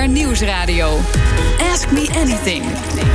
BNR Nieuwsradio. Ask Me Anything.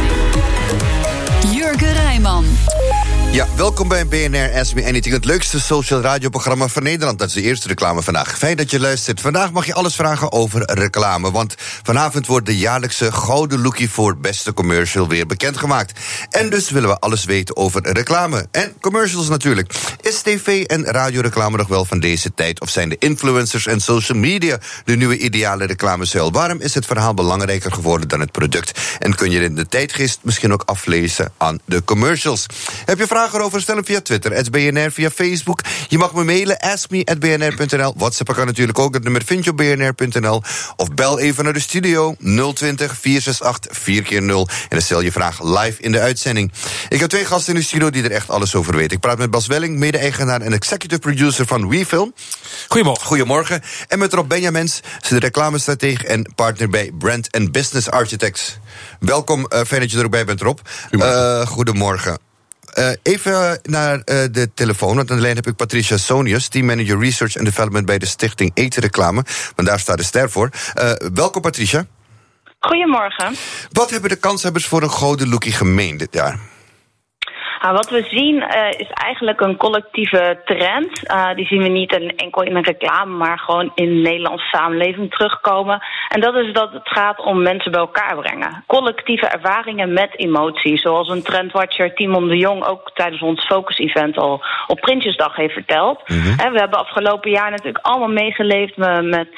Jurgen Rijman. Ja, welkom bij BNR Ask Me Anything, het leukste social radioprogramma van Nederland. Dat is de eerste reclame vandaag. Fijn dat je luistert. Vandaag mag je alles vragen over reclame, want vanavond wordt de jaarlijkse Gouden Lookie voor beste commercial weer bekendgemaakt. En dus willen we alles weten over reclame. En commercials natuurlijk. Is tv- en radioreclame nog wel van deze tijd? Of zijn de influencers en social media de nieuwe ideale reclamezuil? Waarom is het verhaal belangrijker geworden dan het product? En kun je in de tijdgeest misschien ook aflezen aan de commercials? Heb je vragen erover? Stel hem via Twitter, @BNR, via Facebook. Je mag me mailen, askme@bnr.nl. WhatsApp kan natuurlijk ook, dat nummer vind je op bnr.nl. Of bel even naar de studio, 020-468-4x0. En dan stel je vraag live in de uitzending. Ik heb 2 gasten in de studio die er echt alles over weten. Ik praat met Bas Welling, mede-eigenaar en executive producer van WeFilm. Goedemorgen. Goedemorgen. En met Rob Benjamins, de reclamestratege en partner bij Brand and Business Architects. Welkom, fijn dat je er ook bij bent, Rob. Goedemorgen. Even naar de telefoon, want aan de lijn heb ik Patricia Sonius, teammanager Research and Development bij de stichting Eten Reclame. Want daar staat de ster voor. Welkom, Patricia. Goedemorgen. Wat hebben de kanshebbers voor een Gouden Lookie gemeen dit jaar? Wat we zien is eigenlijk een collectieve trend. Die zien we niet enkel in een reclame, maar gewoon in de Nederlandse samenleving terugkomen. En dat is dat het gaat om mensen bij elkaar brengen. Collectieve ervaringen met emotie. Zoals een trendwatcher Timon de Jong ook tijdens ons Focus-event al op Prinsjesdag heeft verteld. Mm-hmm. We hebben afgelopen jaar natuurlijk allemaal meegeleefd met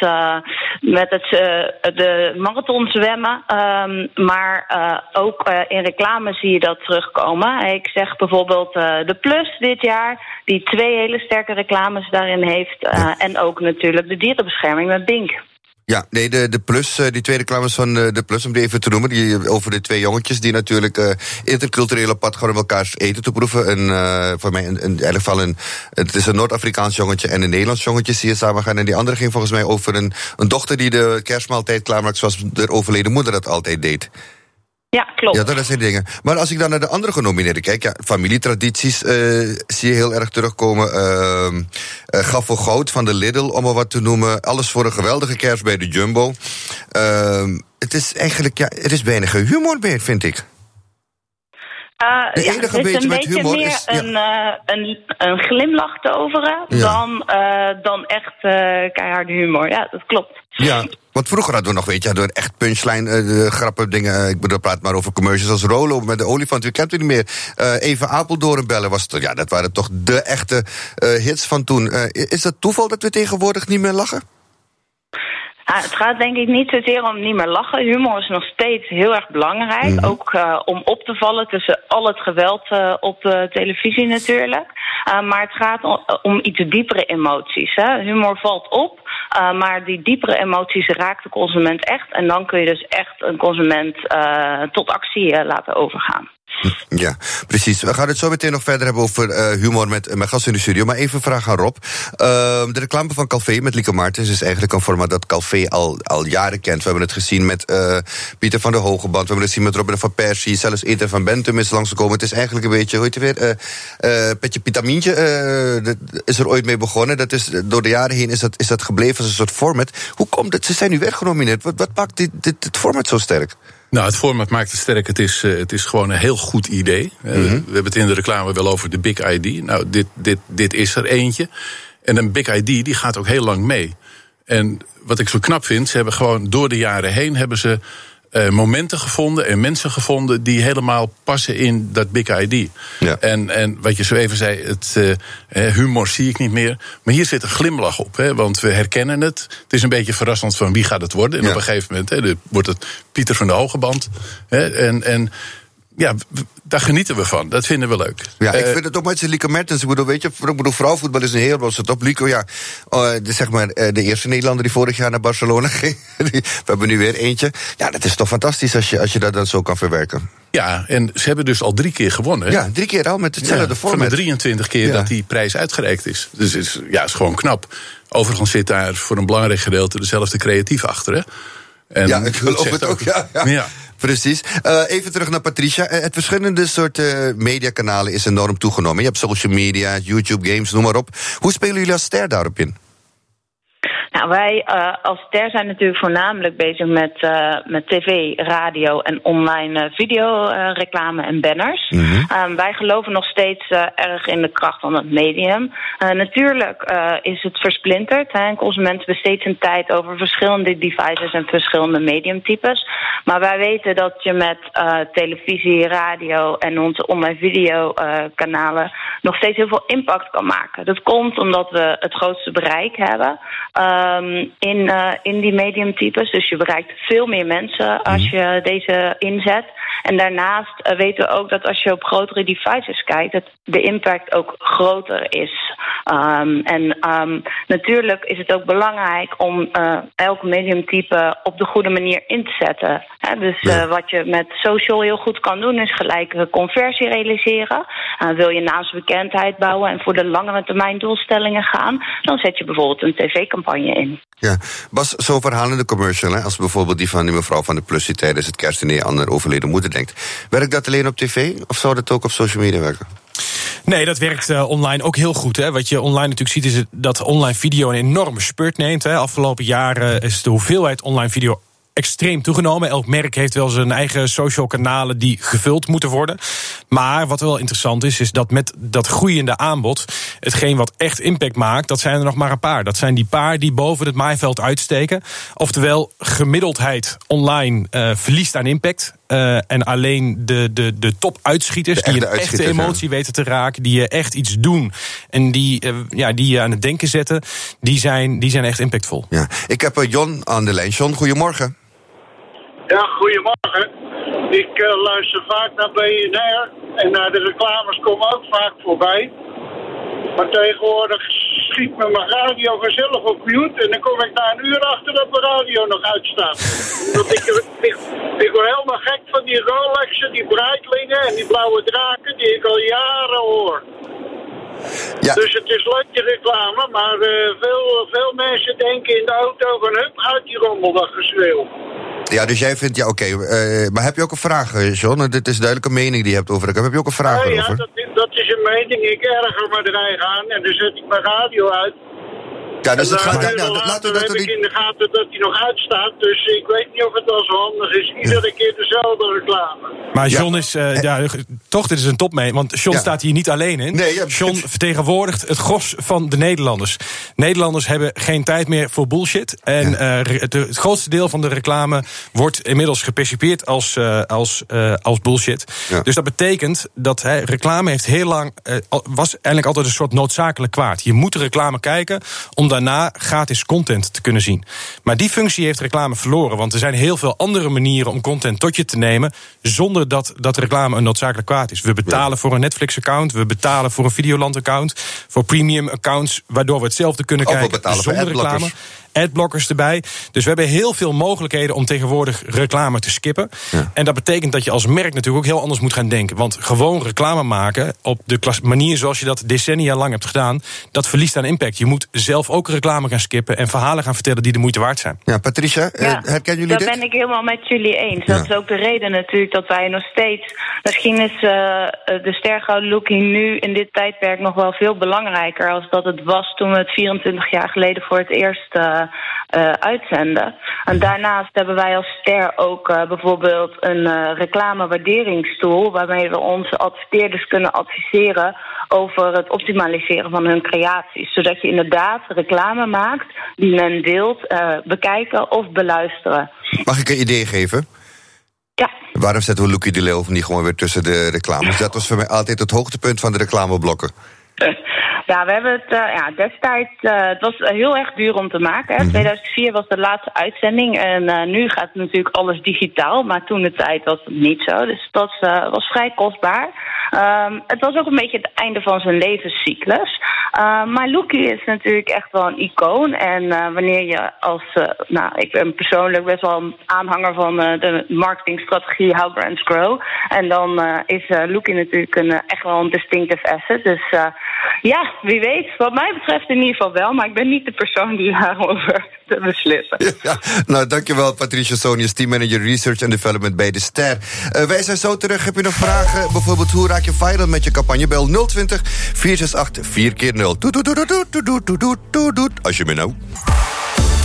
de marathon zwemmen. Maar ook in reclame zie je dat terugkomen. Ik zeg bijvoorbeeld de Plus dit jaar, die 2 hele sterke reclames daarin heeft. En ook natuurlijk de dierenbescherming met Bink. Ja, nee, de Plus, die 2 reclames van de Plus, om die even te noemen, die over de 2 jongetjes die natuurlijk intercultureel op pad gaan om elkaars eten te proeven. En voor mij in elk geval het is een Noord-Afrikaans jongetje en een Nederlands jongetje die samen gaan. En die andere ging volgens mij over een dochter die de kerstmaaltijd klaarmaakt zoals de overleden moeder dat altijd deed. Ja, klopt. Ja, dat zijn dingen. Maar als ik dan naar de andere genomineerden kijk, ja, familietradities zie je heel erg terugkomen. Gaf voor goud van de Lidl, om maar wat te noemen. Alles voor een geweldige kerst bij de Jumbo. Het is eigenlijk, ja, er is weinig humor bij, vind ik. Het is een beetje meer is, een glimlach te overen dan echt keiharde humor. Ja, dat klopt. Ja, want vroeger hadden we nog, weet je, door echt punchline, grappen, dingen. Ik bedoel, praat maar over commercials als Rolo met de olifant. U kent het niet meer. Even Apeldoorn bellen was toch, ja, dat waren toch de echte hits van toen. Is dat toeval dat we tegenwoordig niet meer lachen? Het gaat denk ik niet zozeer om niet meer lachen. Humor is nog steeds heel erg belangrijk. Mm-hmm. Ook om op te vallen tussen al het geweld op de televisie natuurlijk. Maar het gaat om iets diepere emoties. Hè. Humor valt op, maar die diepere emoties raakt de consument echt. En dan kun je dus echt een consument tot actie laten overgaan. Ja, precies. We gaan het zo meteen nog verder hebben over humor met mijn gast in de studio. Maar even een vraag aan Rob. De reclame van Calvé met Lieke Martens is eigenlijk een format dat Calvé al jaren kent. We hebben het gezien met Pieter van der Hogeband. We hebben het gezien met Robin van Persie. Zelfs Eten van Bentum is langsgekomen. Het is eigenlijk een beetje, hoe heet het weer? Petje Pitamintje is er ooit mee begonnen. Dat is, door de jaren heen is dat gebleven als een soort format. Hoe komt het? Ze zijn nu weggenomineerd. Wat maakt dit format zo sterk? Nou, het format maakt het sterk. Het is gewoon een heel goed idee. Mm-hmm. We hebben het in de reclame wel over de Big ID. Nou, dit is er eentje. En een Big ID die gaat ook heel lang mee. En wat ik zo knap vind, ze hebben gewoon door de jaren heen hebben ze momenten gevonden en mensen gevonden die helemaal passen in dat Big ID. Ja. En wat je zo even zei, humor zie ik niet meer. Maar hier zit een glimlach op, want we herkennen het. Het is een beetje verrassend van wie gaat het worden. En op een gegeven moment wordt het Pieter van der Hogeband. En ja, daar genieten we van. Dat vinden we leuk. Ja, ik vind het ook met Lieke Mertens. Ik bedoel, vrouwenvoetbal is een heel groot top. Lieke, ja, zeg maar de eerste Nederlander die vorig jaar naar Barcelona ging. We hebben nu weer eentje. Ja, dat is toch fantastisch als je dat dan zo kan verwerken. Ja, en ze hebben dus al 3 keer gewonnen. Ja, 3 keer al met hetzelfde format. Van de 23 keer dat die prijs uitgereikt is. Dus is gewoon knap. Overigens zit daar voor een belangrijk gedeelte dezelfde creatief achter, hè? En ja, ik geloof het ook, ja. Precies. Even terug naar Patricia. Het verschillende soorten mediakanalen is enorm toegenomen. Je hebt social media, YouTube, games, noem maar op. Hoe spelen jullie als ster daarop in? Nou, wij als Ster zijn natuurlijk voornamelijk bezig met tv, radio en online videoreclame en banners. Wij geloven nog steeds erg in de kracht van het medium. Natuurlijk is het versplinterd. En consumenten besteden zijn tijd over verschillende devices en verschillende mediumtypes. Maar wij weten dat je met televisie, radio en onze online videokanalen nog steeds heel veel impact kan maken. Dat komt omdat we het grootste bereik hebben in die mediumtypes. Dus je bereikt veel meer mensen als je deze inzet. En daarnaast weten we ook dat als je op grotere devices kijkt, dat de impact ook groter is. Natuurlijk is het ook belangrijk om elk mediumtype op de goede manier in te zetten. Wat je met social heel goed kan doen, is gelijk conversie realiseren. Wil je naamsbekendheid bouwen en voor de langere termijn doelstellingen gaan, dan zet je bijvoorbeeld een tv-campagne in. Ja, Bas, zo'n verhalende commercial, als bijvoorbeeld die van die mevrouw van de Plus die tijdens het kerstdiner aan haar overleden moeder denkt. Werkt dat alleen op tv of zou dat ook op social media werken? Nee, dat werkt online ook heel goed. Hè. Wat je online natuurlijk ziet is dat online video een enorme spurt neemt. Hè. Afgelopen jaren is de hoeveelheid online video extreem toegenomen. Elk merk heeft wel zijn eigen social kanalen die gevuld moeten worden. Maar wat wel interessant is dat met dat groeiende aanbod, hetgeen wat echt impact maakt, dat zijn er nog maar een paar. Dat zijn die paar die boven het maaiveld uitsteken. Oftewel, gemiddeldheid online verliest aan impact. En alleen de top-uitschieters die een echte emotie weten te raken, die echt iets doen en die je aan het denken zetten, die zijn echt impactvol. Ja. Ik heb John aan de lijn. John, goedemorgen. Ja, goedemorgen. Ik luister vaak naar BNR en naar de reclames komen ook vaak voorbij. Maar tegenwoordig schiet me mijn radio vanzelf op mute en dan kom ik na een uur achter dat mijn radio nog uitstaat. Want ik word helemaal gek van die Rolexen, die Breitlingen en die blauwe draken die ik al jaren hoor. Ja. Dus het is leuk die reclame, maar veel mensen denken in de auto van hup, uit die rommel, dat geschreeuw. Ja, dus jij vindt, maar heb je ook een vraag, John? Dit is duidelijk een mening die je hebt over. Heb je ook een vraag over? Ja, dat is een mening. Ik erger me er eigen aan en dan zet ik mijn radio uit. Ja, dus later heb ik in de gaten dat hij nog uitstaat. Dus ik weet niet of het wel zo handig is. Iedere keer dezelfde reclame. Maar John is, toch, dit is een topmening. Want John staat hier niet alleen in. Nee, John vertegenwoordigt het gros van de Nederlanders. Nederlanders hebben geen tijd meer voor bullshit. En het grootste deel van de reclame wordt inmiddels gepercipieerd als bullshit. Ja. Dus dat betekent dat reclame heeft heel lang was eigenlijk altijd een soort noodzakelijk kwaad. Je moet de reclame kijken om daarna gratis content te kunnen zien. Maar die functie heeft reclame verloren, want er zijn heel veel andere manieren om content tot je te nemen zonder dat reclame een noodzakelijk kwaad is. We betalen voor een Netflix-account, we betalen voor een Videoland-account, voor premium-accounts, waardoor we hetzelfde kunnen kijken zonder reclame. Adblockers erbij. Dus we hebben heel veel mogelijkheden om tegenwoordig reclame te skippen. Ja. En dat betekent dat je als merk natuurlijk ook heel anders moet gaan denken. Want gewoon reclame maken op de manier zoals je dat decennia lang hebt gedaan, dat verliest aan impact. Je moet zelf ook reclame gaan skippen en verhalen gaan vertellen die de moeite waard zijn. Ja, Patricia, herkennen jullie dit? Dat ben ik helemaal met jullie eens. Dat is ook de reden natuurlijk dat wij nog steeds, misschien is de stergouden looking nu in dit tijdperk nog wel veel belangrijker als dat het was toen we het 24 jaar geleden voor het eerst uitzenden. En daarnaast hebben wij als Ster ook bijvoorbeeld een reclamewaarderingstool waarmee we onze adverteerders kunnen adviseren over het optimaliseren van hun creaties. Zodat je inderdaad reclame maakt die men wilt bekijken of beluisteren. Mag ik een idee geven? Ja. Waarom zetten we Loekie de Leeuw niet gewoon weer tussen de reclames? Dat was voor mij altijd het hoogtepunt van de reclameblokken. Ja, we hebben het destijds, het was heel erg duur om te maken. Hè. 2004 was de laatste uitzending en nu gaat natuurlijk alles digitaal. Maar toen de tijd was het niet zo, dus dat was vrij kostbaar. Het was ook een beetje het einde van zijn levenscyclus. Maar Loekie is natuurlijk echt wel een icoon. En wanneer je als, ik ben persoonlijk best wel een aanhanger van de marketingstrategie How Brands Grow. En dan is Loekie natuurlijk echt wel een distinctive asset. Dus wie weet, wat mij betreft in ieder geval wel. Maar ik ben niet de persoon die daarover te beslissen. Ja, nou, dankjewel Patricia Sonius, teammanager Research and Development bij De Ster. Wij zijn zo terug. Heb je nog vragen? Bijvoorbeeld, hoe raak je viral met je campagne? Bel 020 468 4x0. Doet. Als je me nou.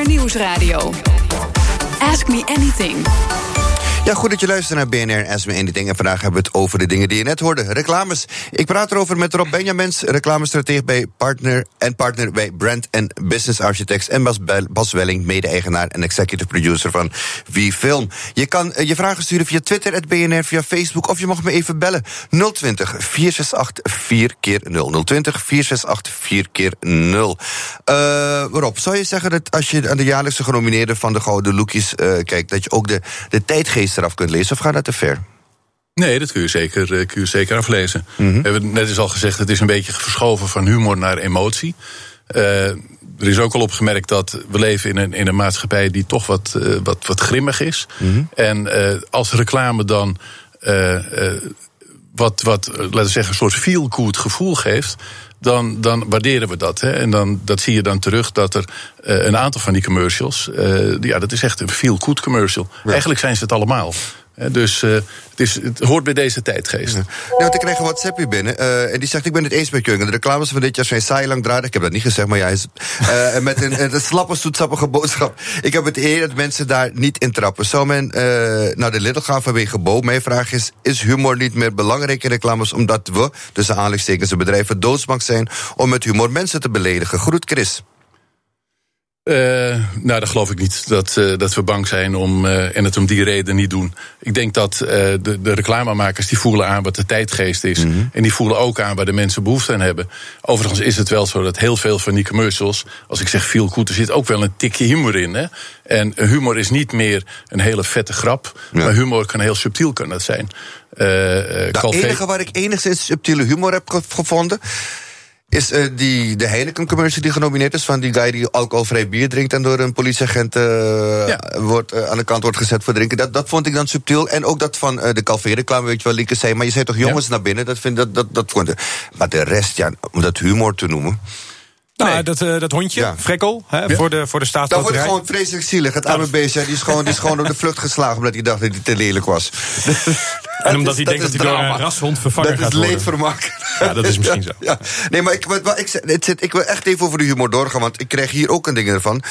Nieuwsradio. Ask Me Anything. Ja, goed dat je luistert naar BNR Ask Me Anything. En vandaag hebben we het over de dingen die je net hoorde. Reclames. Ik praat erover met Rob Benjamins, reclamestratege bij partner bij Brand & Business Architects. En Bas Welling, mede-eigenaar en executive producer van VFilm. Je kan je vragen sturen via Twitter, @BNR, via Facebook, of je mag me even bellen. 020 468 4x0. 020 468 4x0. Rob, zou je zeggen dat als je aan de jaarlijkse genomineerden van de Gouden Loekies kijkt, dat je ook de tijdgeest eraf kunt lezen, of gaat dat te ver? Nee, dat kun je zeker aflezen. We hebben net al gezegd, het is een beetje verschoven van humor naar emotie. Er is ook al opgemerkt dat we leven in een maatschappij die toch wat grimmig is. En als reclame dan laten we zeggen, een soort feel-good gevoel geeft, dan waarderen we dat. Hè? En dat zie je dan terug dat er een aantal van die commercials, dat is echt een feel-good commercial. Ja. Eigenlijk zijn ze het allemaal. Dus het hoort bij deze tijdgeest. Ja. Nou, ik kreeg een WhatsApp hier binnen. En die zegt, ik ben het eens met Jurgen. De reclames van dit jaar zijn saai langdradig. Ik heb dat niet gezegd, maar ja, met een slappe, zoetsappige boodschap. Ik heb het idee dat mensen daar niet in trappen. Zou men naar de Lidl gaan vanwege Bo? Mijn vraag is humor niet meer belangrijk in reclames, omdat we, tussen aanhalingstekens, de bedrijven doodsbang zijn om met humor mensen te beledigen? Groet, Chris. Dat geloof ik niet, dat we bang zijn en het om die reden niet doen. Ik denk dat de reclamemakers die voelen aan wat de tijdgeest is. En die voelen ook aan waar de mensen behoefte aan hebben. Overigens is het wel zo dat heel veel van die commercials, als ik zeg feel good, er zit ook wel een tikje humor in. Hè? En humor is niet meer een hele vette grap, maar humor kan heel subtiel zijn. Het enige waar ik enigszins subtiele humor heb gevonden is de Heineken commercial die genomineerd is, van die guy die alcoholvrij bier drinkt en door een politieagent aan de kant wordt gezet voor drinken. Dat vond ik dan subtiel. En ook dat van de Calvé-reclame, weet je wel, Lieke zei, maar je zei toch jongens naar binnen, dat vond ik. Maar de rest, ja, om dat humor te noemen. Nou, dat hondje, Frekkel, voor de staatsloterij. Dat wordt gewoon vreselijk zielig. Het arme beestje, die is gewoon op de vlucht geslagen omdat hij dacht dat hij te lelijk was. En omdat hij denkt dat hij door een rashond vervangen gaat worden. Dat is leedvermak. Ja, dat is misschien zo. Ja. Nee, maar ik wil echt even over de humor doorgaan, want ik krijg hier ook een ding ervan.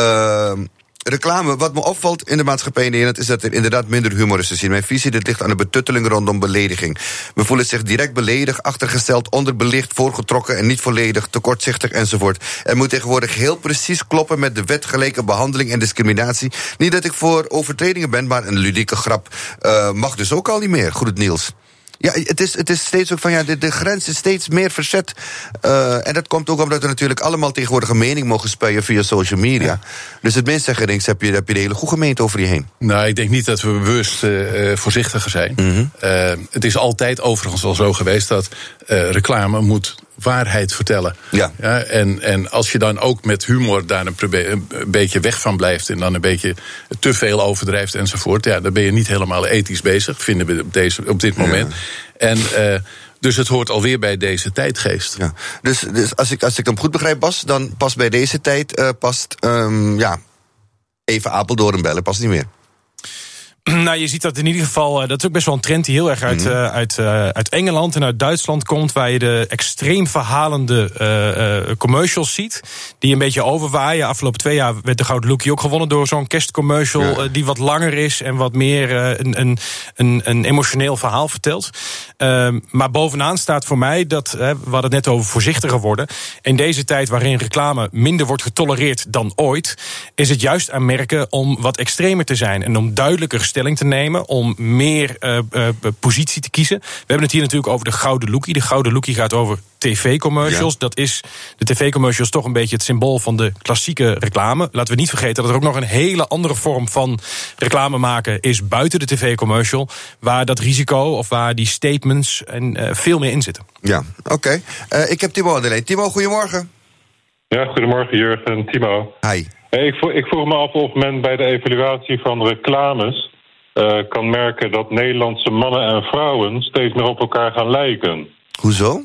Reclame, wat me opvalt in de maatschappij in Nederland, is dat er inderdaad minder humor is te zien. Mijn visie, dit ligt aan de betutteling rondom belediging. We voelen zich direct beledigd, achtergesteld, onderbelicht, voorgetrokken en niet volledig, tekortzichtig enzovoort. Er moet tegenwoordig heel precies kloppen met de wet gelijke behandeling en discriminatie. Niet dat ik voor overtredingen ben, maar een ludieke grap mag dus ook al niet meer. Goed, Niels. Ja, het is steeds ook van, de grens is steeds meer verzet. En dat komt ook omdat we natuurlijk allemaal tegenwoordig een mening mogen spuien via social media. Ja. Dus het minste gerinks heb je de hele goede gemeente over je heen. Nou, ik denk niet dat we bewust voorzichtiger zijn. Het is altijd overigens al zo geweest dat reclame moet waarheid vertellen. Ja. En als je dan ook met humor daar een beetje weg van blijft en dan een beetje te veel overdrijft enzovoort, dan ben je niet helemaal ethisch bezig, vinden we op dit moment. Ja. En dus het hoort alweer bij deze tijdgeest. Ja. Dus als ik hem goed begrijp, Bas, dan past bij deze tijd even Apeldoorn bellen, past niet meer. Nou, je ziet dat in ieder geval, dat is ook best wel een trend die heel erg uit Engeland en uit Duitsland komt, waar je de extreem verhalende commercials ziet, die een beetje overwaaien. Afgelopen 2 jaar werd de Gouden Loekie ook gewonnen door zo'n kerstcommercial die wat langer is en wat meer een emotioneel verhaal vertelt. Maar bovenaan staat voor mij dat, we hadden het net over voorzichtiger worden. In deze tijd waarin reclame minder wordt getolereerd dan ooit, is het juist aan merken om wat extremer te zijn en om duidelijker stelling te nemen, om meer positie te kiezen. We hebben het hier natuurlijk over de Gouden Loekie. De Gouden Loekie gaat over tv-commercials. Ja. Dat is de tv-commercials toch een beetje het symbool van de klassieke reclame. Laten we niet vergeten dat er ook nog een hele andere vorm van reclame maken is buiten de tv-commercial, waar dat risico of waar die statements en veel meer in zitten. Ja, oké. Ik heb Timo aan de lijn. Timo, goedemorgen. Ja, goedemorgen Jurgen en Timo. Hi. Ik vroeg me af of men bij de evaluatie van reclames kan merken dat Nederlandse mannen en vrouwen steeds meer op elkaar gaan lijken. Hoezo?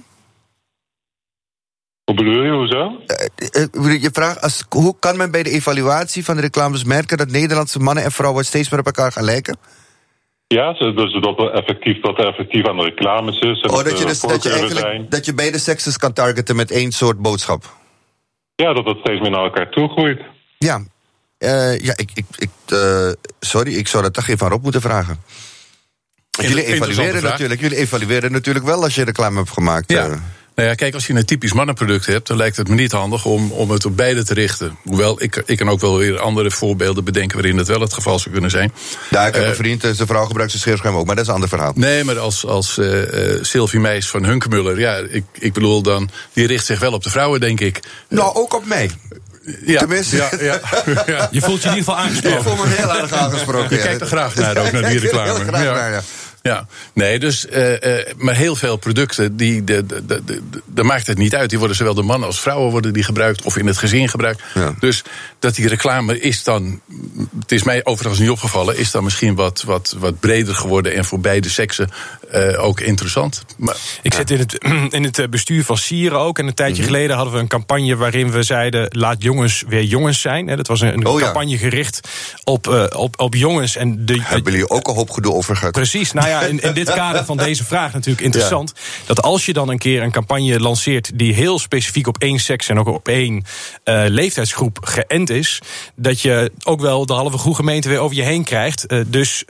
Hoe bedoel je, hoezo? Je vraagt, hoe kan men bij de evaluatie van de reclames merken dat Nederlandse mannen en vrouwen steeds meer op elkaar gaan lijken? Ja, dus dat er effectief aan de reclames is. Dat je beide sekses kan targeten met één soort boodschap. Ja, dat het steeds meer naar elkaar toe groeit. Ja. Sorry, ik zou dat toch even aan Rob moeten vragen. Jullie evalueren natuurlijk wel als je reclame hebt gemaakt. Ja. Nou ja, kijk, als je een typisch mannenproduct hebt, dan lijkt het me niet handig om het op beide te richten. Hoewel, ik kan ook wel weer andere voorbeelden bedenken waarin het wel het geval zou kunnen zijn. Ja, ik heb een vriend, zijn vrouw gebruikt zijn scheerschuim ook, maar dat is een ander verhaal. Nee, maar als Sylvie Meijs van Hunkemuller, ja, ik bedoel dan, die richt zich wel op de vrouwen, denk ik. Nou, ook op mij. Ja, tenminste. Ja. Je voelt je in ieder geval aangesproken. Ik voel me heel erg aangesproken. Je kijkt er graag naar, ook naar die reclame. Heel graag naar, ja. Ja, nee, dus, maar heel veel producten, daar maakt het niet uit. Die worden zowel door mannen als vrouwen worden die gebruikt, of in het gezin gebruikt. Ja. Dus dat die reclame is dan, het is mij overigens niet opgevallen, is dan misschien wat breder geworden en voor beide seksen ook interessant. Maar, ik zit in het bestuur van Sieren ook. En een tijdje geleden hadden we een campagne waarin we zeiden, laat jongens weer jongens zijn. Dat was een campagne gericht op jongens. En hebben jullie ook een hoop gedoe over gehad? Precies, nou ja, in dit kader van deze vraag natuurlijk interessant. Ja. Dat als je dan een keer een campagne lanceert die heel specifiek op één seks en ook op één leeftijdsgroep geënt is, dat je ook wel de halve goede gemeente weer over je heen krijgt. Dus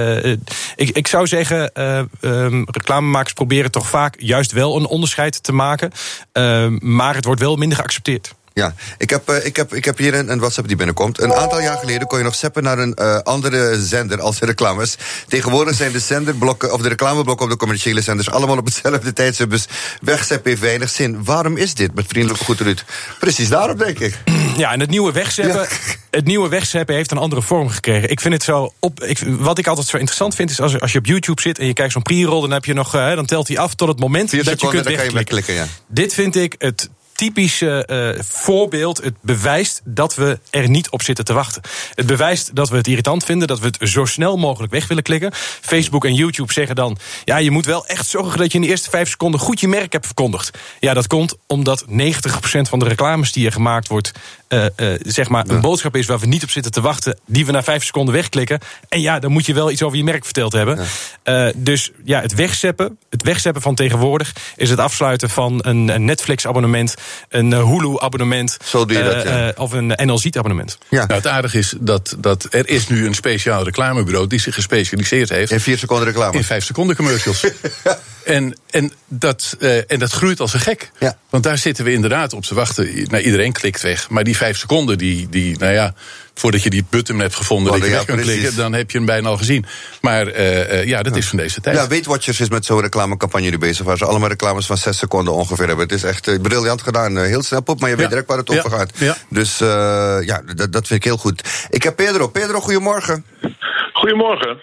ik zou zeggen, reclamemakers proberen toch vaak juist wel een onderscheid te maken. Maar het wordt wel minder geaccepteerd. Ja, ik heb hier een WhatsApp die binnenkomt. Een aantal jaar geleden kon je nog zappen naar een andere zender als de reclames. Tegenwoordig zijn de zenderblokken of de reclameblokken op de commerciële zenders allemaal op hetzelfde tijdstip. Dus wegzappen heeft weinig zin. Waarom is dit? Met vriendelijke groet, Ruud. Precies daarop, denk ik. Ja, en het nieuwe wegzappen heeft een andere vorm gekregen. Ik vind het zo wat ik altijd zo interessant vind is als je op YouTube zit en je kijkt zo'n pre-roll, dan heb je nog, dan telt hij af tot het moment dat je kunt wegklikken. Ja. Dit vind ik het typische voorbeeld. Het bewijst dat we er niet op zitten te wachten. Het bewijst dat we het irritant vinden, dat we het zo snel mogelijk weg willen klikken. Facebook en YouTube zeggen dan, ja, je moet wel echt zorgen dat je in de eerste 5 seconden goed je merk hebt verkondigd. Ja, dat komt omdat 90% van de reclames die er gemaakt wordt, zeg maar een boodschap is waar we niet op zitten te wachten, die we na 5 seconden wegklikken. En ja, dan moet je wel iets over je merk verteld hebben. Ja. Dus ja, het wegzappen van tegenwoordig is het afsluiten van een Netflix-abonnement, een Hulu-abonnement, zo doe je dat, of een NLZ-abonnement. Ja. Nou, het aardige is dat er is nu een speciaal reclamebureau die zich gespecialiseerd heeft in 4 seconden reclame. In 5 seconden commercials. En dat groeit als een gek. Ja. Want daar zitten we inderdaad op te wachten. Nou, iedereen klikt weg. Maar die 5 seconden, nou ja, voordat je die button hebt gevonden dat je weg kan klikken, dan heb je hem bijna al gezien. Maar dat is van deze tijd. Ja, Weight Watchers is met zo'n reclamecampagne nu bezig, waar ze allemaal reclames van 6 seconden ongeveer hebben. Het is echt briljant gedaan. Heel snel, Pop, maar je weet direct waar het over gaat. Ja. Dus dat vind ik heel goed. Ik heb Pedro. Pedro, goedemorgen. Goedemorgen.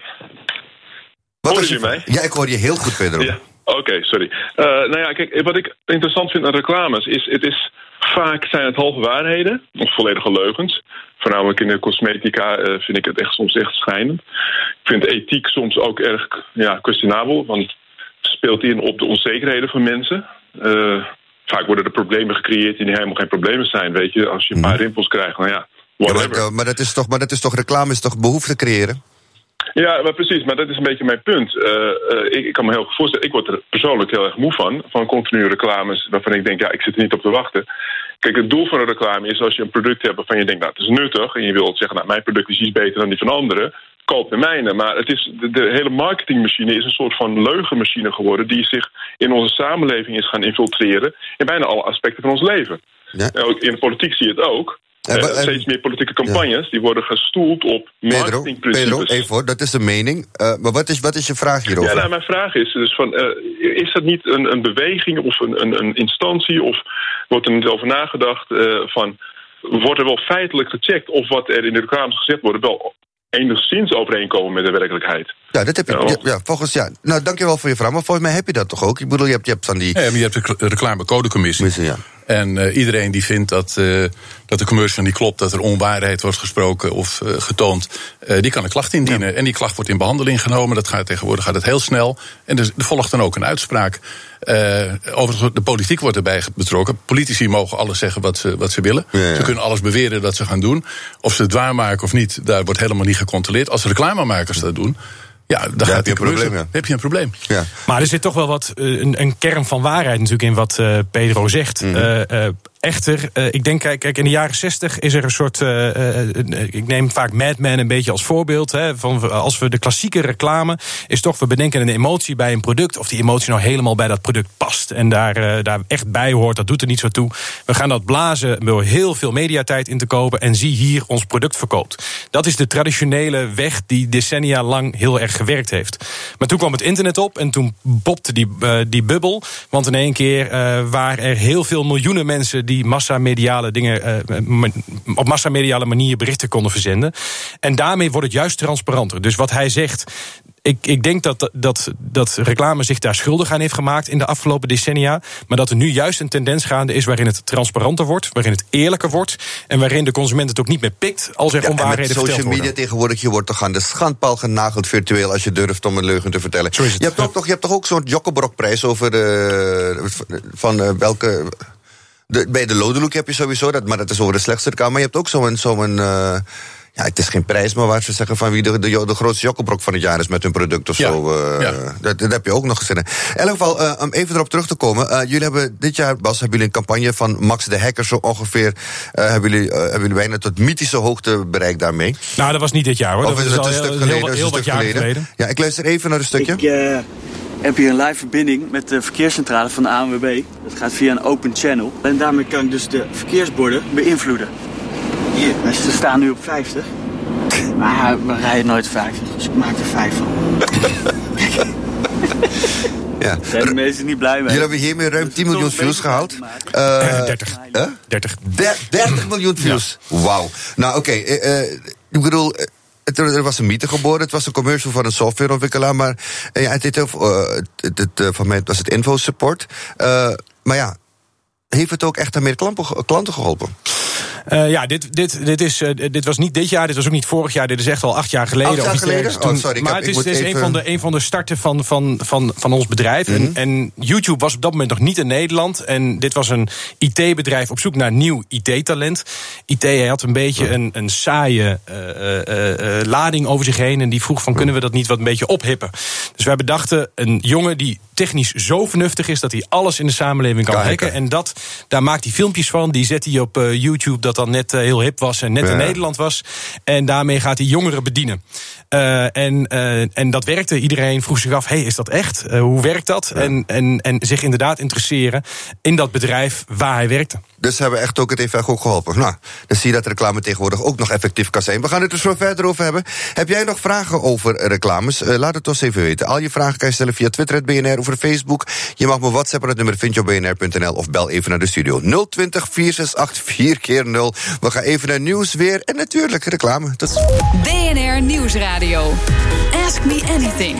Horen jullie mij? Ja, ik hoor je heel goed, Pedro. Ja. Oké, sorry. Nou ja, kijk, wat ik interessant vind aan reclames is vaak zijn het halve waarheden of volledige leugens. Voornamelijk in de cosmetica vind ik het soms echt schijnend. Ik vind ethiek soms ook erg questionabel, want het speelt in op de onzekerheden van mensen. Vaak worden er problemen gecreëerd die helemaal geen problemen zijn, weet je. Als je een paar rimpels krijgt, nou ja, whatever. Ja, maar dat is toch reclame, is toch behoefte creëren? Ja, maar precies, maar dat is een beetje mijn punt. Ik kan me heel goed voorstellen, ik word er persoonlijk heel erg moe van continue reclames waarvan ik denk, ja, ik zit er niet op te wachten. Kijk, het doel van een reclame is als je een product hebt waarvan je denkt, nou, het is nuttig en je wilt zeggen, nou, mijn product is iets beter dan die van anderen, koop de mijne. Maar het is, de hele marketingmachine is een soort van leugenmachine geworden die zich in onze samenleving is gaan infiltreren in bijna alle aspecten van ons leven. Ja. In de politiek zie je het ook. Steeds meer politieke campagnes die worden gestoeld op marketingprincipes. Pedro, even hoor, dat is de mening. Maar wat is je vraag hierover? Ja, nou, mijn vraag is dus van, is dat niet een beweging of een instantie, of wordt er niet over nagedacht van, wordt er wel feitelijk gecheckt of wat er in de reclames gezegd wordt wel enigszins overeenkomen met de werkelijkheid? Ja, dat heb je. Volgens Nou, dankjewel voor je vraag. Maar volgens mij heb je dat toch ook? Ik bedoel, je hebt van die. Ja, maar je hebt de reclamecodecommissie. Ja. En iedereen die vindt dat de commercial niet klopt, dat er onwaarheid wordt gesproken of getoond, die kan een klacht indienen. Ja. En die klacht wordt in behandeling genomen. Tegenwoordig gaat het heel snel. En er volgt dan ook een uitspraak. Overigens, de politiek wordt erbij betrokken. Politici mogen alles zeggen wat ze willen. Ja. Ze kunnen alles beweren dat ze gaan doen. Of ze het waarmaken of niet, daar wordt helemaal niet gecontroleerd. Als reclamemakers dat doen, ja, dan gaat die probleem. Heb je een probleem. Ja. Maar er zit toch wel wat een kern van waarheid natuurlijk in wat Pedro zegt. Echter, ik denk, kijk, in de jaren 60 is er een soort... ik neem vaak Mad Men een beetje als voorbeeld. Hè, van als we de klassieke reclame is toch, we bedenken een emotie bij een product, of die emotie nou helemaal bij dat product past en daar echt bij hoort, dat doet er niet zo toe. We gaan dat blazen door heel veel mediatijd in te kopen en zie hier ons product verkoopt. Dat is de traditionele weg die decennia lang heel erg gewerkt heeft. Maar toen kwam het internet op en toen popte die bubbel. Want in één keer waren er heel veel miljoenen mensen die massamediale dingen op massamediale manier berichten konden verzenden. En daarmee wordt het juist transparanter. Dus wat hij zegt, ik denk dat reclame zich daar schuldig aan heeft gemaakt in de afgelopen decennia. Maar dat er nu juist een tendens gaande is waarin het transparanter wordt, waarin het eerlijker wordt en waarin de consument het ook niet meer pikt als er onwaarheden verteld worden. Social media tegenwoordig, je wordt toch aan de schandpaal genageld virtueel als je durft om een leugen te vertellen. Je hebt toch ook zo'n Jokkebrokprijs over bij de Lodeloek heb je sowieso dat, maar dat is over de slechtste reclame. Maar je hebt ook zo'n ja, het is geen prijs, maar waar ze zeggen van wie de grootste jokkenbrok van het jaar is met hun product of zo. Dat heb je ook nog gezien. In elk geval, om even erop terug te komen. Jullie hebben dit jaar, Bas, hebben jullie een campagne van Max de Hacker zo ongeveer. Hebben jullie bijna tot mythische hoogte bereikt daarmee? Nou, dat was niet dit jaar hoor. Of is het een stuk geleden? Heel wat jaar geleden. Ja, ik luister even naar een stukje. Ik heb hier een live verbinding met de verkeerscentrale van de ANWB. Dat gaat via een open channel. En daarmee kan ik dus de verkeersborden beïnvloeden. Hier, ze staan nu op 50. Maar we rijden nooit 50, dus ik maak er 5 van. Ja. Zijn de mensen niet blij mee? Jullie hebben hiermee ruim 10 miljoen views gehaald. 30 miljoen views. Ja. Wauw. Nou, oké. Ik bedoel, er was een mythe geboren. Het was een commercial van een softwareontwikkelaar. Maar van mij was het InfoSupport. Maar ja, heeft het ook echt aan meer klanten geholpen? Ja, dit was niet dit jaar, dit was ook niet vorig jaar, dit is echt al 8 jaar geleden. 8 jaar geleden? Oh, sorry. Maar het is een van de starten van ons bedrijf. Mm-hmm. En YouTube was op dat moment nog niet in Nederland. En dit was een IT-bedrijf op zoek naar nieuw IT-talent. IT had een beetje een saaie lading over zich heen. En die vroeg van, kunnen we dat niet wat een beetje ophippen? Dus wij bedachten een jongen die technisch zo vernuftig is dat hij alles in de samenleving kan hacken. En daar maakt hij filmpjes van. Die zet hij op YouTube, dat dan net heel hip was en net in Nederland was. En daarmee gaat hij jongeren bedienen. En dat werkte. Iedereen vroeg zich af, is dat echt? Hoe werkt dat? Ja. En zich inderdaad interesseren in dat bedrijf waar hij werkte. Dus hebben echt ook, het heeft echt ook geholpen. Nou, dan zie je dat reclame tegenwoordig ook nog effectief kan zijn. We gaan het er zo verder over hebben. Heb jij nog vragen over reclames? Laat het ons even weten. Al je vragen kan je stellen via Twitter, BNR, over Facebook. Je mag me WhatsAppen, het nummer vind je op bnr.nl of bel even naar de studio. 020-468-4x0. We gaan even naar nieuws weer en natuurlijk reclame. BNR Nieuwsradio. Ask me anything.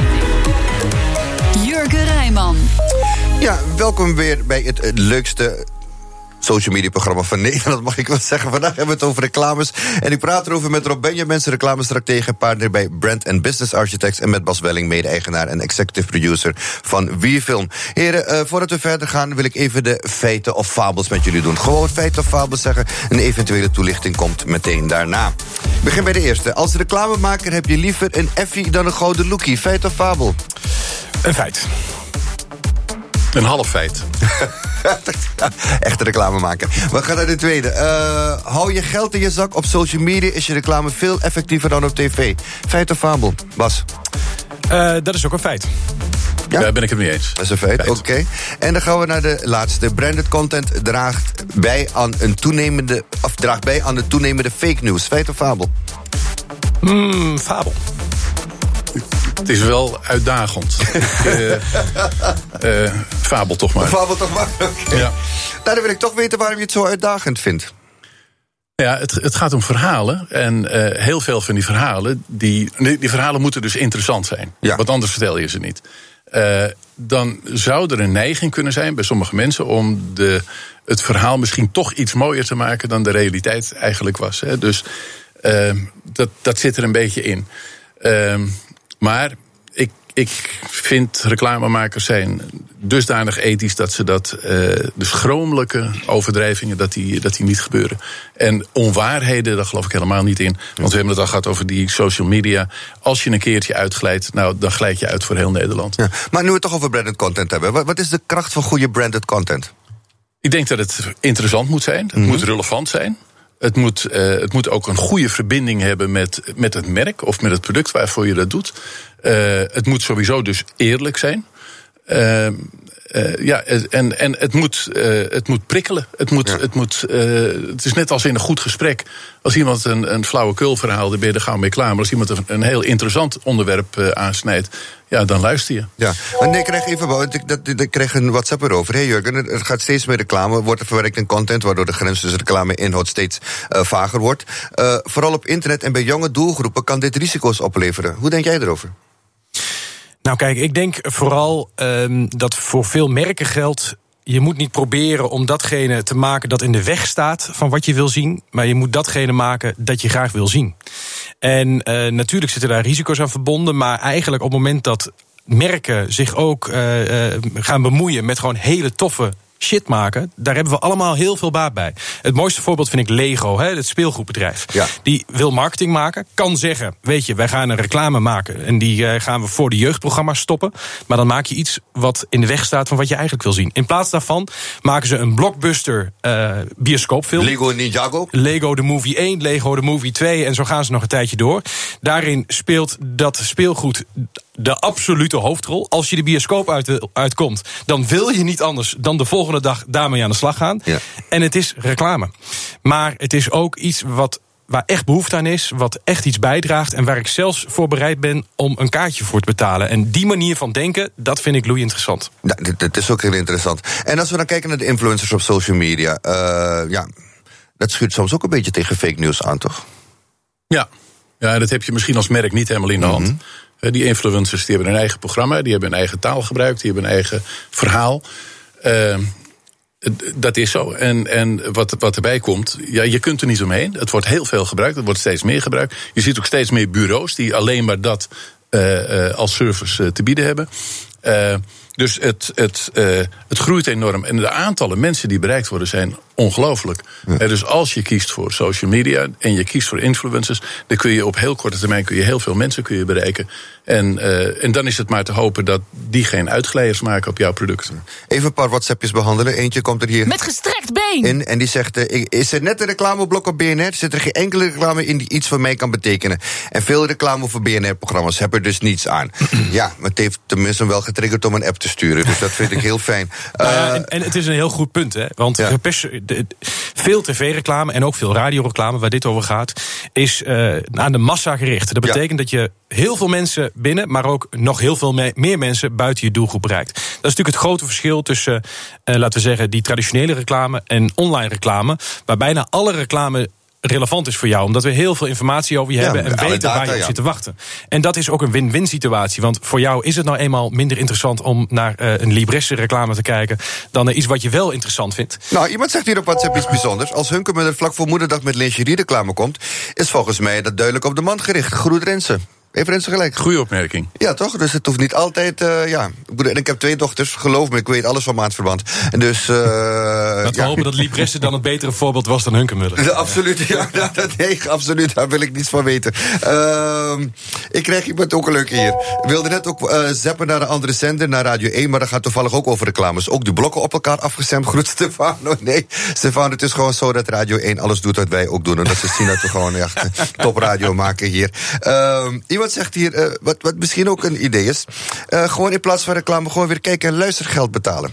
Jurgen Rijman. Ja, welkom weer bij het leukste social media programma van Nederland, mag ik wel zeggen. Vandaag hebben we het over reclames. En ik praat erover met Rob Benjamins, reclamestratege, partner bij Brand and Business Architects, en met Bas Welling, mede-eigenaar en executive producer van WeFilm. Heren, voordat we verder gaan, wil ik even de feiten of fabels met jullie doen. Gewoon feiten of fabels zeggen. Een eventuele toelichting komt meteen daarna. Ik begin bij de eerste. Als reclamemaker heb je liever een effie dan een gouden lookie. Feit of fabel? Een feit. Een half feit. Echte reclamemaker. We gaan naar de tweede. Hou je geld in je zak op social media, is je reclame veel effectiever dan op tv. Feit of fabel? Bas? Dat is ook een feit. Ja? Daar ben ik het mee eens. Dat is een feit, oké. En dan gaan we naar de laatste. Branded content draagt bij aan de toenemende fake news. Feit of fabel? Fabel. Het is wel uitdagend. Fabel toch maar. Fabel toch maar, okay. Ja. Nou, dan wil ik toch weten waarom je het zo uitdagend vindt. Ja, het gaat om verhalen. En heel veel van die verhalen, die verhalen moeten dus interessant zijn. Ja. Want anders vertel je ze niet. Dan zou er een neiging kunnen zijn bij sommige mensen om het verhaal misschien toch iets mooier te maken dan de realiteit eigenlijk was. Hè. Dus dat zit er een beetje in. Maar ik vind reclamemakers zijn dusdanig ethisch dat ze de schromelijke overdrijvingen, dat die niet gebeuren. En onwaarheden, daar geloof ik helemaal niet in. Want we hebben het al gehad over die social media. Als je een keertje uitglijdt, dan glijd je uit voor heel Nederland. Ja. Maar nu we het toch over branded content hebben, wat is de kracht van goede branded content? Ik denk dat het interessant moet zijn. Het moet relevant zijn. Het moet ook een goede verbinding hebben met het merk of met het product waarvoor je dat doet. Het moet sowieso dus eerlijk zijn. En het moet prikkelen. Het is net als in een goed gesprek. Als iemand een flauwekulverhaal, dan ben je er gauw mee klaar. Maar als iemand een heel interessant onderwerp aansnijdt, ja, dan luister je. Ja, en ik kreeg een WhatsApp erover. Hey Jurgen, er gaat steeds meer reclame, wordt er verwerkt in content, waardoor de grens tussen reclame en inhoud steeds vager wordt. Vooral op internet en bij jonge doelgroepen kan dit risico's opleveren. Hoe denk jij erover? Nou kijk, ik denk vooral dat voor veel merken geldt, je moet niet proberen om datgene te maken dat in de weg staat van wat je wil zien, maar je moet datgene maken dat je graag wil zien. En natuurlijk zitten daar risico's aan verbonden, maar eigenlijk op het moment dat merken zich ook gaan bemoeien met gewoon hele toffe shit maken, daar hebben we allemaal heel veel baat bij. Het mooiste voorbeeld vind ik Lego, het speelgoedbedrijf. Ja. Die wil marketing maken, kan zeggen, weet je, wij gaan een reclame maken en die gaan we voor de jeugdprogramma's stoppen, maar dan maak je iets wat in de weg staat van wat je eigenlijk wil zien. In plaats daarvan maken ze een blockbuster bioscoopfilm. Lego Ninjago. Lego de Movie 1, Lego de Movie 2 en zo gaan ze nog een tijdje door. Daarin speelt dat speelgoed de absolute hoofdrol. Als je de bioscoop uitkomt, dan wil je niet anders dan de volgende dag daarmee aan de slag gaan. Ja. En het is reclame. Maar het is ook iets waar echt behoefte aan is, wat echt iets bijdraagt en waar ik zelfs voor bereid ben om een kaartje voor te betalen. En die manier van denken, dat vind ik loeiend-interessant. Ja, dat is ook heel interessant. En als we dan kijken naar de influencers op social media, dat schuurt soms ook een beetje tegen fake news aan, toch? Ja, dat heb je misschien als merk niet helemaal in de hand. Die influencers die hebben een eigen programma, die hebben een eigen taalgebruik, die hebben een eigen verhaal. Dat is zo. En wat erbij komt, ja, je kunt er niet omheen. Het wordt heel veel gebruikt, het wordt steeds meer gebruikt. Je ziet ook steeds meer bureaus die alleen maar dat als service te bieden hebben. Dus het groeit enorm. En de aantallen mensen die bereikt worden zijn ongelooflijk. Ja. Dus als je kiest voor social media en je kiest voor influencers, dan kun je op heel korte termijn heel veel mensen bereiken. En dan is het maar te hopen dat die geen uitglijders maken op jouw product. Even een paar WhatsAppjes behandelen. Eentje komt er hier met gestrekt been in en die zegt, is er net een reclameblok op BNR? Zit er geen enkele reclame in die iets voor mij kan betekenen? En veel reclame voor BNR-programma's hebben er dus niets aan. Ja, maar het heeft tenminste wel getriggerd om een app te sturen. Dus dat vind ik heel fijn. En het is een heel goed punt, hè? Want veel tv-reclame en ook veel radioreclame, waar dit over gaat, is aan de massa gericht. Dat betekent dat je heel veel mensen binnen, maar ook nog heel veel meer mensen buiten je doelgroep bereikt. Dat is natuurlijk het grote verschil tussen, laten we zeggen, die traditionele reclame en online reclame, waar bijna alle reclame relevant is voor jou, omdat we heel veel informatie over je hebben en weten waar je op zit te wachten. En dat is ook een win-win situatie, want voor jou is het nou eenmaal minder interessant om naar een Libresse reclame te kijken dan naar iets wat je wel interessant vindt. Nou, iemand zegt hier op WhatsApp iets bijzonders. Als Hunkemuller vlak voor Moederdag met lingerie reclame komt, is volgens mij dat duidelijk op de man gericht. Groet Renze. Even Renze gelijk. Goeie opmerking. Ja, toch? Dus het hoeft niet altijd, En ik heb 2 dochters, geloof me, ik weet alles van maandverband. Dus, laten we hopen dat Libresse dan het betere voorbeeld was dan Hunkemuller. Absoluut, absoluut, daar wil ik niets van weten. Ik krijg iemand ook een leuke hier. Ik wilde net ook zappen naar een andere zender, naar Radio 1, maar dat gaat toevallig ook over reclames. Ook de blokken op elkaar afgestemd. Groet Stefano. Nee, Stefano, het is gewoon zo dat Radio 1 alles doet wat wij ook doen. En dat ze zien dat we gewoon echt topradio maken hier. Iemand zegt hier, wat misschien ook een idee is, gewoon in plaats van reclame gewoon weer kijken en luistergeld betalen.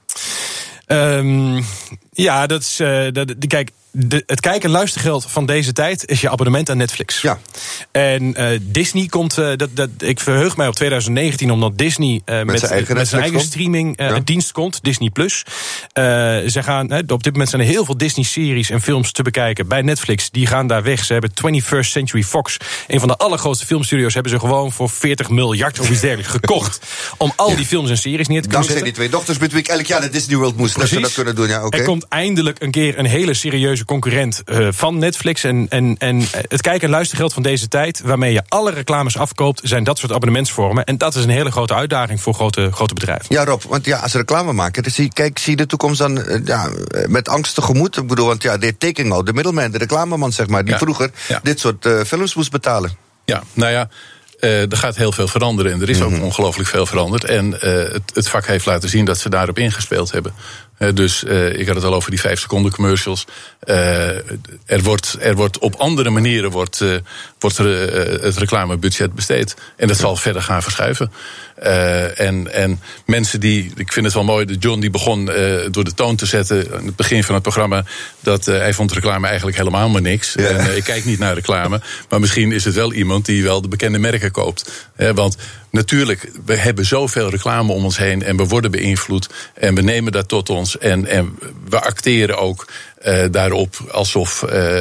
Dat is, kijk, het kijk- en luistergeld van deze tijd is je abonnement aan Netflix. Ja. En Disney komt, ik verheug mij op 2019 omdat Disney met zijn eigen streaming dienst komt, Disney+. Ze gaan, op dit moment zijn er heel veel Disney-series en films te bekijken bij Netflix. Die gaan daar weg. Ze hebben 21st Century Fox, een van de allergrootste filmstudio's, hebben ze gewoon voor 40 miljard of iets dergelijks gekocht om al die films en series neer te kunnen zetten. Dankzij die 2 dochters met wie ik elk jaar naar Disney World moest. Dat ze dat kunnen doen, ja, oké. Er komt eindelijk een keer een hele serieuze concurrent van Netflix. En het kijk- en luistergeld van deze tijd, waarmee je alle reclames afkoopt, zijn dat soort abonnementsvormen. En dat is een hele grote uitdaging voor grote bedrijven. Ja, Rob, want als ze reclame maken, dus zie je de toekomst dan met angst tegemoet. Ik bedoel, want de taking out, de middleman, de reclameman, zeg maar, die vroeger dit soort films moest betalen. Ja, nou ja, er gaat heel veel veranderen en er is ook ongelooflijk veel veranderd. En het vak heeft laten zien dat ze daarop ingespeeld hebben. Dus ik had het al over die 5 seconden commercials. Er wordt op andere manieren wordt het reclamebudget besteed. En dat zal verder gaan verschuiven. En mensen ik vind het wel mooi, John die begon door de toon te zetten aan het begin van het programma, dat hij vond reclame eigenlijk helemaal maar niks. Ja. En ik kijk niet naar reclame, maar misschien is het wel iemand die wel de bekende merken koopt. Want natuurlijk, we hebben zoveel reclame om ons heen en we worden beïnvloed en we nemen dat tot ons en we acteren ook daarop alsof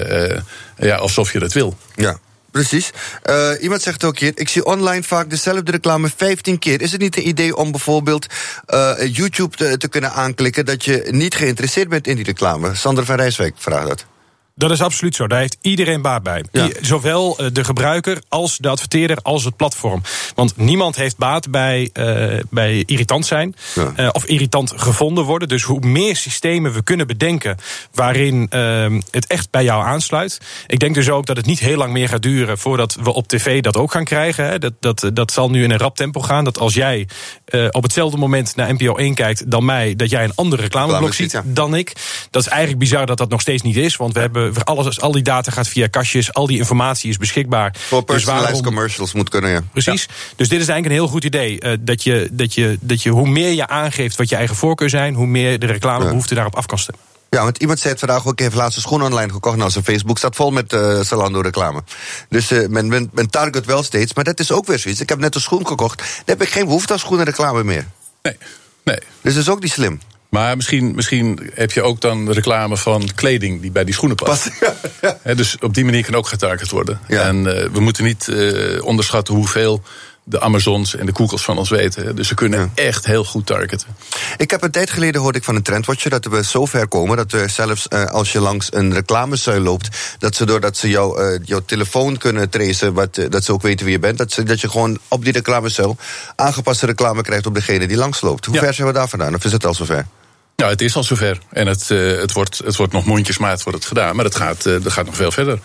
je dat wil. Ja. Precies. Iemand zegt ook hier, ik zie online vaak dezelfde reclame 15 keer. Is het niet een idee om bijvoorbeeld YouTube te kunnen aanklikken dat je niet geïnteresseerd bent in die reclame? Sander van Rijswijk vraagt dat. Dat is absoluut zo. Daar heeft iedereen baat bij. Ja. Zowel de gebruiker als de adverteerder als het platform. Want niemand heeft baat bij irritant zijn. Ja. Of irritant gevonden worden. Dus hoe meer systemen we kunnen bedenken waarin het echt bij jou aansluit. Ik denk dus ook dat het niet heel lang meer gaat duren voordat we op tv dat ook gaan krijgen. Hè. Dat zal nu in een rap tempo gaan. Dat als jij op hetzelfde moment naar NPO 1 kijkt dan mij, dat jij een andere reclameblok ziet dan ik. Dat is eigenlijk bizar dat dat nog steeds niet is. Want we hebben al die data gaat via kastjes, al die informatie is beschikbaar. Voor personalized commercials moet kunnen, ja. Precies. Ja. Dus dit is eigenlijk een heel goed idee. Dat je hoe meer je aangeeft wat je eigen voorkeur zijn, hoe meer de reclamebehoefte daarop af kan stemmen. Ja, want iemand zei het vandaag ook, ik heb laatst een schoen online gekocht. Nou, zijn Facebook staat vol met Zalando reclame. Dus men target wel steeds, maar dat is ook weer zoiets. Ik heb net een schoen gekocht, dan heb ik geen behoefte aan schoenenreclame meer. Nee. Dus dat is ook niet slim. Maar misschien heb je ook dan reclame van kleding die bij die schoenen past. Ja. Dus op die manier kan ook getarget worden. Ja. En we moeten niet onderschatten hoeveel de Amazons en de Googles van ons weten. Dus ze kunnen echt heel goed targeten. Ik heb een tijd geleden hoorde ik van een trendwatcher dat we zo ver komen dat we zelfs als je langs een reclamezuil loopt, dat ze doordat ze jouw telefoon kunnen tracen, dat ze ook weten wie je bent, dat je gewoon op die reclamezuil aangepaste reclame krijgt op degene die langsloopt. Hoe ver zijn we daar vandaan? Of is het al zover? Nou, het is al zover. En het wordt nog mondjesmaat wordt het gedaan. Maar dat gaat nog veel verder.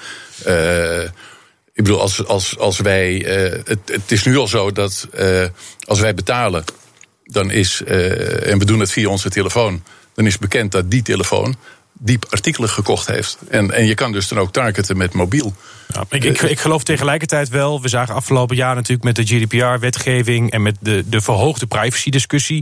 Ik bedoel, als wij... het is nu al zo dat als wij betalen, dan is... en we doen het via onze telefoon, dan is bekend dat die telefoon die artikelen gekocht heeft. En je kan dus dan ook targeten met mobiel. Ja, ik geloof tegelijkertijd wel, we zagen afgelopen jaar natuurlijk met de GDPR-wetgeving en met de verhoogde privacy-discussie,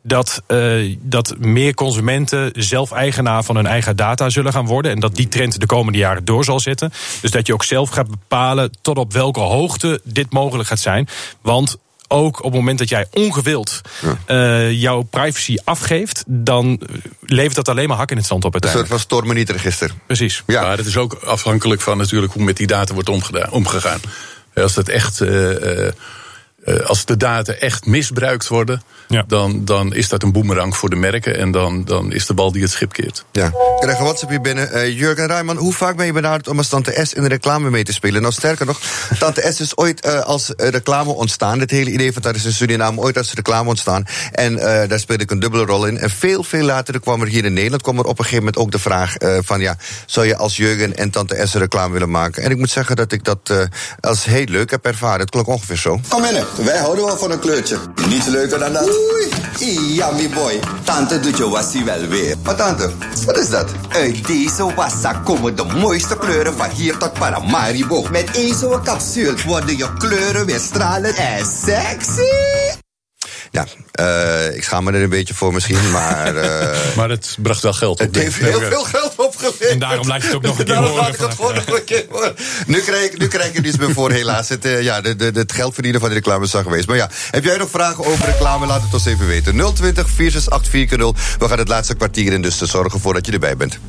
dat meer consumenten zelf eigenaar van hun eigen data zullen gaan worden en dat die trend de komende jaren door zal zetten. Dus dat je ook zelf gaat bepalen tot op welke hoogte dit mogelijk gaat zijn. Want ook op het moment dat jij ongewild jouw privacy afgeeft, dan levert dat alleen maar hak in het zand op uiteindelijk. Een soort van stormen-niet-register. Precies. Ja, maar dat is ook afhankelijk van natuurlijk hoe met die data wordt omgegaan. Als dat echt... als de data echt misbruikt worden, dan is dat een boemerang voor de merken en dan is de bal die het schip keert. Ja, ik krijg een WhatsApp hier binnen. Jurgen Rijman, hoe vaak ben je benaderd om als Tante S in de reclame mee te spelen? Nou, sterker nog, Tante S is ooit als reclame ontstaan. Het hele idee van dat is in Suriname ooit als reclame ontstaan. En daar speelde ik een dubbele rol in. En veel later kwam er hier in Nederland op een gegeven moment ook de vraag van zou je als Jurgen en Tante S een reclame willen maken? En ik moet zeggen dat ik dat als heel leuk heb ervaren. Het klonk ongeveer zo. Kom binnen. Wij houden wel van een kleurtje. Niets leuker dan dat. Oei, ja, mi boy. Tante doet je wassie wel weer. Maar tante, wat is dat? Uit deze wassa komen de mooiste kleuren van hier tot Paramaribo. Met één zo'n capsule worden je kleuren weer stralend en sexy. Ja, ik schaam me er een beetje voor misschien, maar... maar het bracht wel geld op. Het heeft heel veel geld opgeleverd. En daarom laat je het ook nog een keer horen. Nu krijg je niets meer voor, helaas. Het geld verdienen van de reclame is al geweest. Maar ja, heb jij nog vragen over reclame? Laat het ons even weten. 020-468-4x0. We gaan het laatste kwartier in, dus te zorgen voor dat je erbij bent.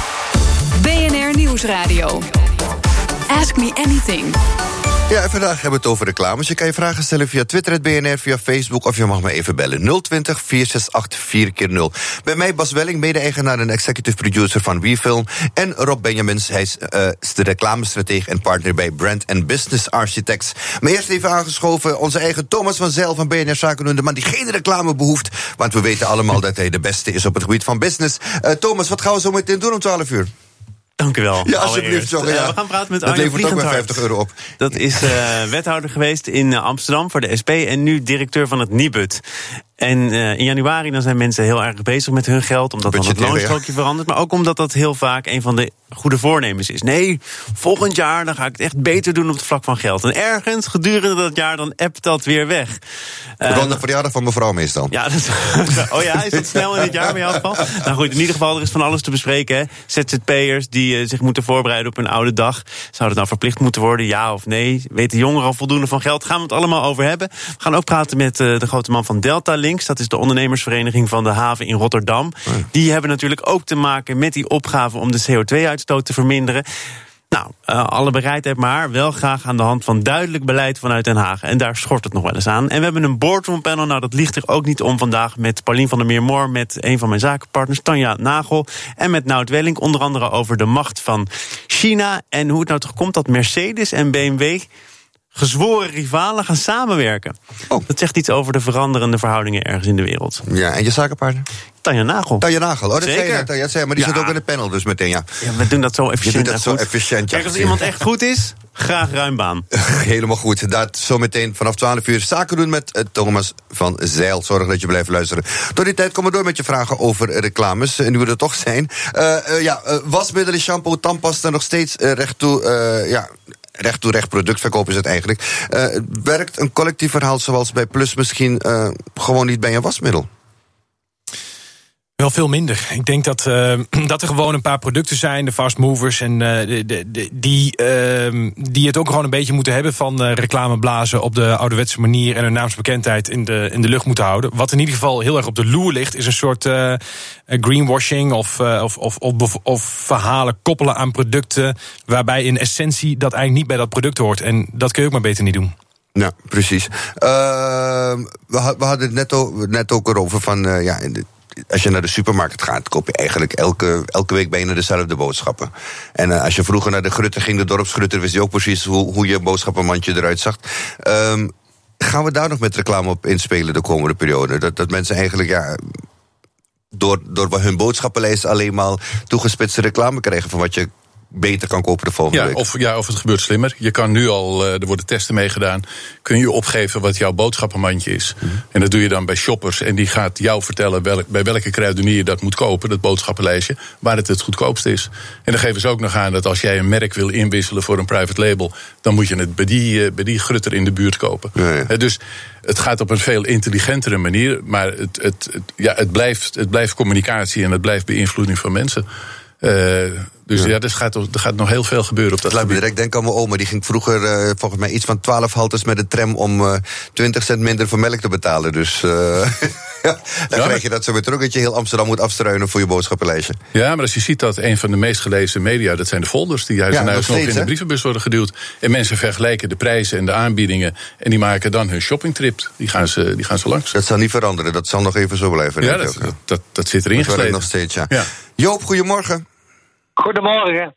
BNR Nieuwsradio. Ask me anything. Ja, en vandaag hebben we het over reclames. Je kan je vragen stellen via Twitter, BNR, via Facebook, of je mag me even bellen. 020-468-4x0. Bij mij Bas Welling, mede-eigenaar en executive producer van WeFilm. En Rob Benjamins, hij is de reclamestratege en partner bij Brand and Business Architects. Maar eerst even aangeschoven onze eigen Thomas van Zijl van BNR Zaken doen. De man die geen reclame behoeft, want we weten allemaal dat hij de beste is op het gebied van business. Thomas, wat gaan we zo meteen doen om 12 uur? Dank u wel. Ja, alsjeblieft. We gaan praten met Arjen Dat levert ook maar €50 op. Dat is wethouder geweest in Amsterdam voor de SP en nu directeur van het Nibud. En in januari dan zijn mensen heel erg bezig met hun geld, omdat dan het loonstrookje verandert. Maar ook omdat dat heel vaak een van de goede voornemens is. Nee, volgend jaar dan ga ik het echt beter doen op het vlak van geld. En ergens gedurende dat jaar dan appt dat weer weg. Rond de verjaardag van mevrouw meestal. Ja, oh ja, is dat snel in dit jaar bij jou geval? Nou goed, in ieder geval, er is van alles te bespreken. Hè. ZZP'ers die zich moeten voorbereiden op hun oude dag. Zou dat nou verplicht moeten worden, ja of nee? Weten jongeren al voldoende van geld? Gaan we het allemaal over hebben. We gaan ook praten met de grote man van Delta Links. Dat is de ondernemersvereniging van de haven in Rotterdam. Die hebben natuurlijk ook te maken met die opgave om de CO2-uitstoot te verminderen. Nou, alle bereidheid maar wel graag aan de hand van duidelijk beleid vanuit Den Haag. En daar schort het nog wel eens aan. En we hebben een boardroom panel, nou dat ligt er ook niet om vandaag, met Paulien van der Meermoor, met een van mijn zakenpartners, Tanja Nagel, en met Nout Welling, onder andere over de macht van China en hoe het nou toch komt dat Mercedes en BMW gezworen rivalen gaan samenwerken. Dat zegt iets over de veranderende verhoudingen ergens in de wereld. Ja, en je zakenpartner? Tanja Nagel. Tanja Nagel, dat Zeker. zei je net, maar die zit ook in het panel dus meteen, ja. Ja, we doen dat zo efficiënt. Kijk, als iemand echt goed is, graag ruim baan. Helemaal goed. Dat zometeen vanaf 12 uur zaken doen met Thomas van Zijl. Zorg dat je blijft luisteren. Tot die tijd komen we door met je vragen over reclames. En nu we er toch zijn. Wasmiddelen, shampoo, tandpasta nog steeds recht toe recht productverkoop is het eigenlijk. Werkt een collectief verhaal zoals bij Plus misschien gewoon niet bij een wasmiddel? Wel veel minder. Ik denk dat er gewoon een paar producten zijn, de fast movers, en die het ook gewoon een beetje moeten hebben van reclameblazen op de ouderwetse manier en hun naamsbekendheid in de lucht moeten houden. Wat in ieder geval heel erg op de loer ligt, is een soort greenwashing of verhalen koppelen aan producten, waarbij in essentie dat eigenlijk niet bij dat product hoort. En dat kun je ook maar beter niet doen. Ja, precies. We hadden het net ook erover van als je naar de supermarkt gaat, koop je eigenlijk elke week bijna dezelfde boodschappen. En als je vroeger naar de Grutter ging, de dorpsgrutter, wist je ook precies hoe je boodschappenmandje eruit zag. Gaan we daar nog met reclame op inspelen de komende periode? Dat mensen eigenlijk door hun boodschappenlijst alleen maar toegespitste reclame krijgen van wat je beter kan kopen de volgende week. Of het gebeurt slimmer. Je kan nu al, er worden testen meegedaan, kun je opgeven wat jouw boodschappenmandje is. Mm-hmm. En dat doe je dan bij shoppers. En die gaat jou vertellen bij welke kruidenier je dat moet kopen, dat boodschappenlijstje, waar het goedkoopste is. En dan geven ze ook nog aan dat als jij een merk wil inwisselen voor een private label, dan moet je het bij die grutter in de buurt kopen. Ja. Dus het gaat op een veel intelligentere manier, maar het blijft communicatie en het blijft beïnvloeding van mensen. Dus er gaat nog heel veel gebeuren op dat gebied. Direct denk aan mijn oma, die ging vroeger volgens mij iets van 12 haltes met de tram om 20 cent minder voor melk te betalen. Dus dan krijg je dat zo weer terug, dat je heel Amsterdam moet afstruinen voor je boodschappenlijstje. Ja, maar als je ziet dat een van de meest gelezen media, dat zijn de folders die huis en huis nog in de brievenbus worden geduwd. En mensen vergelijken de prijzen en de aanbiedingen en die maken dan hun shoppingtrip. Die gaan ze langs. Dat zal niet veranderen, dat zal nog even zo blijven. Ja, dat zit erin gesleten. Nog steeds, ja. Joop, goedemorgen. Goedemorgen.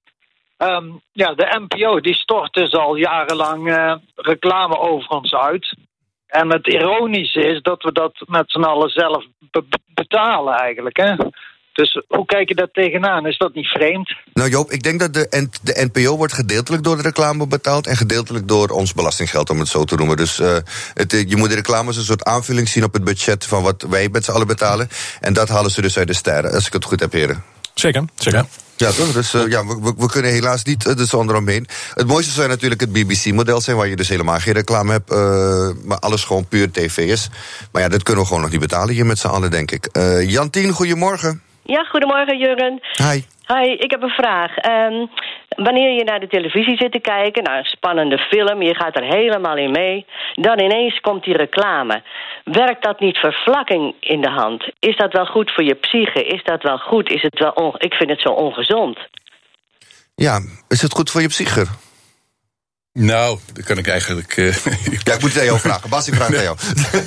De NPO die stort dus al jarenlang reclame over ons uit. En het ironische is dat we dat met z'n allen zelf betalen eigenlijk. Hè? Dus hoe kijk je daar tegenaan? Is dat niet vreemd? Nou Joop, ik denk dat de NPO wordt gedeeltelijk door de reclame betaald en gedeeltelijk door ons belastinggeld, om het zo te noemen. Dus je moet de reclame als een soort aanvulling zien op het budget van wat wij met z'n allen betalen. En dat halen ze dus uit de sterren, als ik het goed heb, heren. Zeker. Ja, toch? Dus we kunnen helaas niet er omheen. Het mooiste zou natuurlijk het BBC-model zijn, waar je dus helemaal geen reclame hebt, maar alles gewoon puur tv is. Maar ja, dat kunnen we gewoon nog niet betalen hier met z'n allen, denk ik. Jantien, goedemorgen. Ja, goedemorgen, Jurgen. Hi, ik heb een vraag. Wanneer je naar de televisie zit te kijken, naar een spannende film, je gaat er helemaal in mee, dan ineens komt die reclame. Werkt dat niet vervlakking in de hand? Is dat wel goed voor je psyche? Is dat wel goed? Is het wel ik vind het zo ongezond. Ja, is het goed voor je psyche? Nou, dat kan ik eigenlijk. Ja, ik moet het aan jou vragen. Bas, ik vraag het aan jou.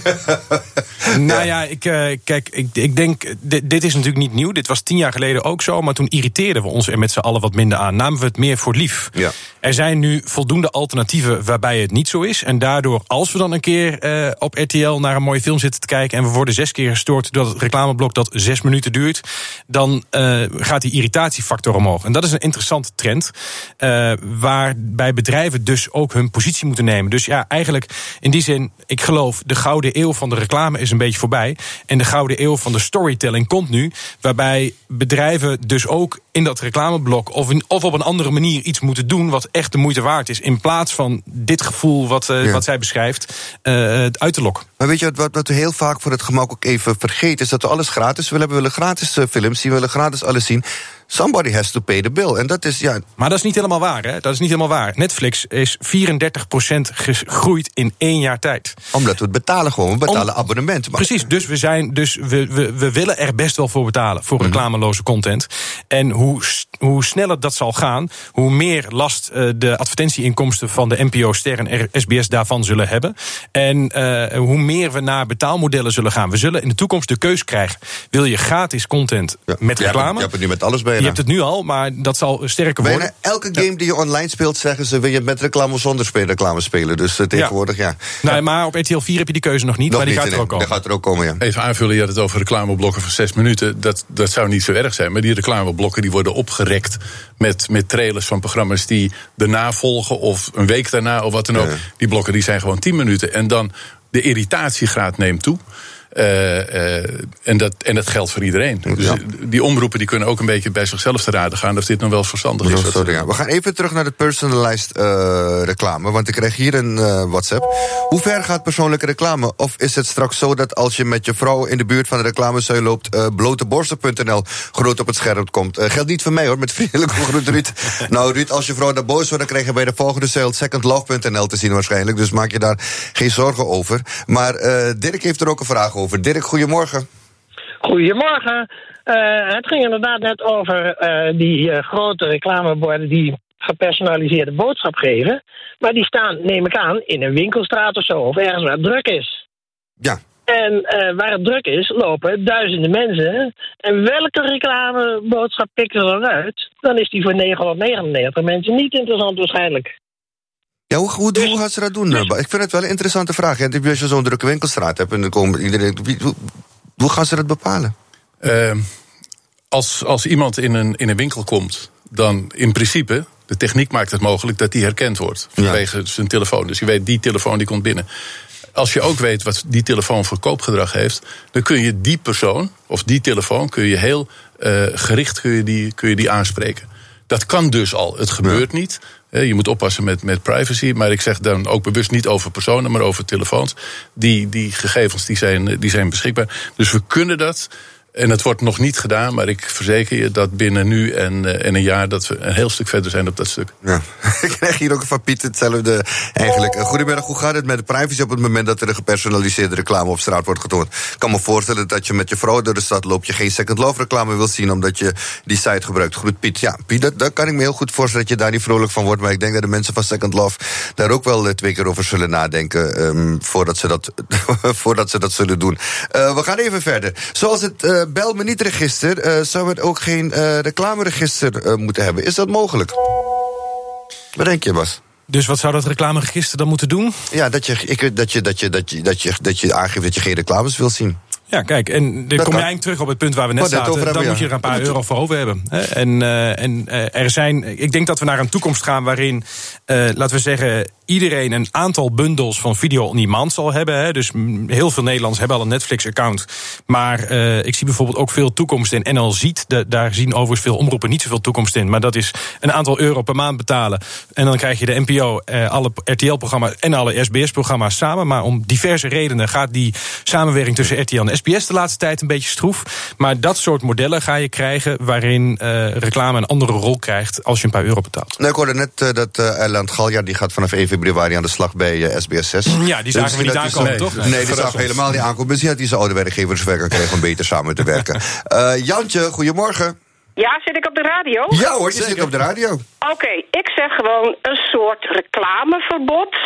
Nou ja, ik denk, dit is natuurlijk niet nieuw. Dit was 10 jaar geleden ook zo. Maar toen irriteerden we ons er met z'n allen wat minder aan. Namen we het meer voor lief. Ja. Er zijn nu voldoende alternatieven waarbij het niet zo is. En daardoor, als we dan een keer op RTL naar een mooie film zitten te kijken en we worden 6 keer gestoord door het reclameblok dat 6 minuten duurt, dan gaat die irritatiefactor omhoog. En dat is een interessante trend. Waarbij bedrijven dus dus ook hun positie moeten nemen. Dus ja, eigenlijk in die zin, ik geloof, de gouden eeuw van de reclame is een beetje voorbij. En de gouden eeuw van de storytelling komt nu, waarbij bedrijven dus ook in dat reclameblok of op een andere manier iets moeten doen wat echt de moeite waard is, in plaats van dit gevoel wat zij beschrijft uit te lokken. Maar weet je wat we heel vaak voor het gemak ook even vergeten, is dat we alles gratis willen. We willen gratis films zien, we willen gratis alles zien. Somebody has to pay the bill. En dat is, ja. Maar dat is niet helemaal waar, hè? Dat is niet helemaal waar. Netflix is 34% gegroeid in 1 jaar tijd. Omdat we het betalen gewoon. We betalen abonnement. Maar... Precies, dus we willen er best wel voor betalen. Voor reclameloze content. En hoe sneller dat zal gaan, hoe meer last de advertentieinkomsten van de NPO, Ster en SBS daarvan zullen hebben. En hoe meer we naar betaalmodellen zullen gaan. We zullen in de toekomst de keus krijgen. Wil je gratis content met reclame? Je hebt het nu met alles bij. Je hebt het nu al, maar dat zal sterker worden. Bijna elke game die je online speelt, zeggen ze, wil je met reclame of zonder reclame spelen. Dus tegenwoordig, ja. Nee, maar op RTL 4 heb je die keuze nog niet, maar die gaat er ook komen. Die gaat er ook komen, ja. Even aanvullen, je had het over reclameblokken van 6 minuten. Dat zou niet zo erg zijn, maar die reclameblokken die worden opgerekt met trailers van programma's die daarna volgen, of een week daarna, of wat dan ook. Ja. Die blokken die zijn gewoon 10 minuten. En dan de irritatiegraad neemt toe. En dat geldt voor iedereen. Dus die omroepen die kunnen ook een beetje bij zichzelf te raden gaan of dit nog wel verstandig is. We gaan even terug naar de personalized reclame. Want ik krijg hier een WhatsApp. Hoe ver gaat persoonlijke reclame? Of is het straks zo dat als je met je vrouw in de buurt van de reclamezuil loopt, bloteborsten.nl groot op het scherm komt? Geldt niet voor mij hoor, met vriendelijke groet Ruud. Nou Ruud, als je vrouw daar boos wordt, dan krijg je bij de volgende zuil secondlove.nl te zien waarschijnlijk. Dus maak je daar geen zorgen over. Maar Dirk heeft er ook een vraag over. Dirk, goedemorgen. Goedemorgen. Het ging inderdaad net over die grote reclameborden die gepersonaliseerde boodschap geven. Maar die staan, neem ik aan, in een winkelstraat of zo, of ergens waar het druk is. Ja. En waar het druk is, lopen duizenden mensen. En welke reclameboodschap pikken ze dan uit? Dan is die voor 999 mensen niet interessant waarschijnlijk. Ja, hoe gaan ze dat doen? Ik vind het wel een interessante vraag. Als je zo'n drukke winkelstraat hebt en dan komen iedereen. Hoe gaan ze dat bepalen? Als iemand in een winkel komt, dan in principe, de techniek maakt het mogelijk dat die herkend wordt vanwege zijn telefoon. Dus je weet, die telefoon die komt binnen. Als je ook weet wat die telefoon voor koopgedrag heeft, dan kun je die persoon of die telefoon kun je heel gericht kun je die aanspreken. Dat kan dus al. Het gebeurt niet. Je moet oppassen met privacy. Maar ik zeg dan ook bewust niet over personen, maar over telefoons. Die gegevens die zijn beschikbaar. Dus we kunnen dat. En het wordt nog niet gedaan, maar ik verzeker je dat binnen nu en een jaar dat we een heel stuk verder zijn op dat stuk. Ja. Ik krijg hier ook van Piet hetzelfde eigenlijk. Goedemiddag, hoe gaat het met de privacy op het moment dat er een gepersonaliseerde reclame op straat wordt getoond? Ik kan me voorstellen dat je met je vrouw door de stad loopt, je geen Second Love reclame wil zien omdat je die site gebruikt. Goed, Piet. Ja, Piet, daar kan ik me heel goed voorstellen dat je daar niet vrolijk van wordt, maar ik denk dat de mensen van Second Love daar ook wel 2 keer over zullen nadenken voordat ze dat zullen doen. We gaan even verder. Zoals het Bel me niet register, zou het ook geen reclameregister moeten hebben. Is dat mogelijk? Wat denk je, Bas? Dus wat zou dat reclameregister dan moeten doen? Ja, dat je aangeeft dat je geen reclames wil zien. Ja, kijk, en dan kom je eigenlijk terug op het punt waar we net zaten. Dan moet je er een paar euro voor over hebben. Ik denk dat we naar een toekomst gaan waarin, laten we zeggen, iedereen een aantal bundels van video on demand zal hebben. Dus heel veel Nederlanders hebben al een Netflix-account. Maar ik zie bijvoorbeeld ook veel toekomst in NL Ziet. Daar zien overigens veel omroepen niet zoveel toekomst in. Maar dat is een aantal euro per maand betalen. En dan krijg je de NPO, alle RTL-programma's en alle SBS-programma's samen. Maar om diverse redenen gaat die samenwerking tussen RTL en SBS de laatste tijd een beetje stroef. Maar dat soort modellen ga je krijgen waarin reclame een andere rol krijgt als je een paar euro betaalt. Nou, ik hoorde net dat Erland Galjaard die gaat vanaf 1 februari aan de slag bij SBS 6. Ja, die zagen we niet aankomen, toch? Nee, die zagen we helemaal niet aankomen. Misschien dat hij zijn oude werkgevers werken krijgen om beter samen te werken. Jantje, goedemorgen. Ja, zit ik op de radio? Ja hoor, je zit op de radio. Oké, ik zeg gewoon een soort reclameverbod.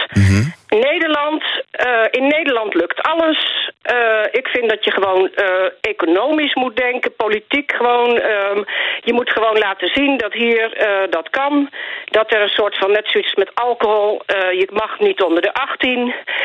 In Nederland lukt alles. Ik vind dat je gewoon economisch moet denken, politiek gewoon. Je moet gewoon laten zien dat hier dat kan. Dat er een soort van, net zoiets met alcohol, je mag niet onder de 18.